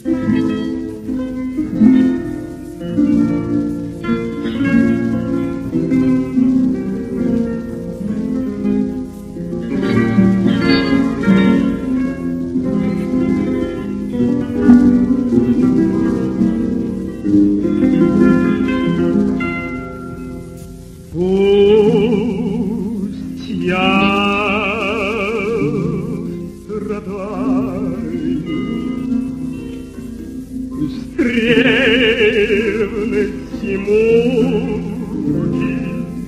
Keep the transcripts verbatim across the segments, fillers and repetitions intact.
Пусть я страдаю с древности муки,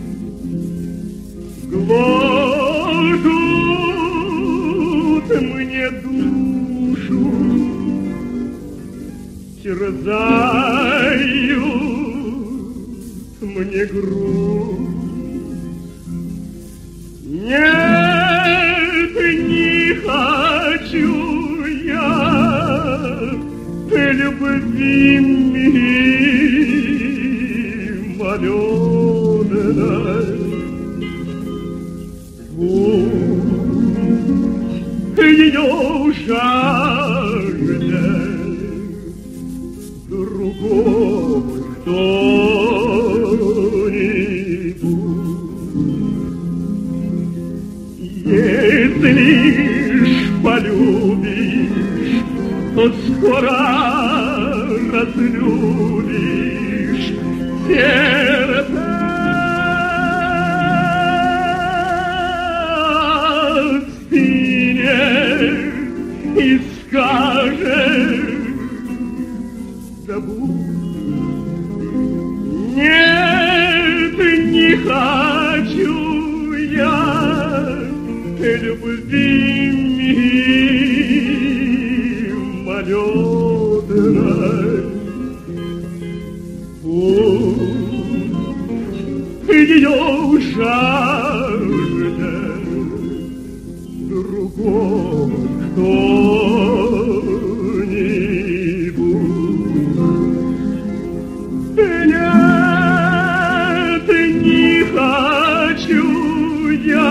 гложут мне душу, терзают мне грудь. Нет, не хочу я любви мимолетной. Пусть ее жаждет другой кто-нибудь. Если ж полюбишь, то скоро разлюбишь сердце стынет и скажешь: забудь. Нет, не хочу я любви мимолетной. Пусть ее жаждет другой кто-нибудь. Нет, не хочу я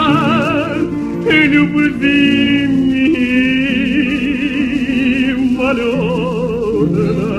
любви мимолетной.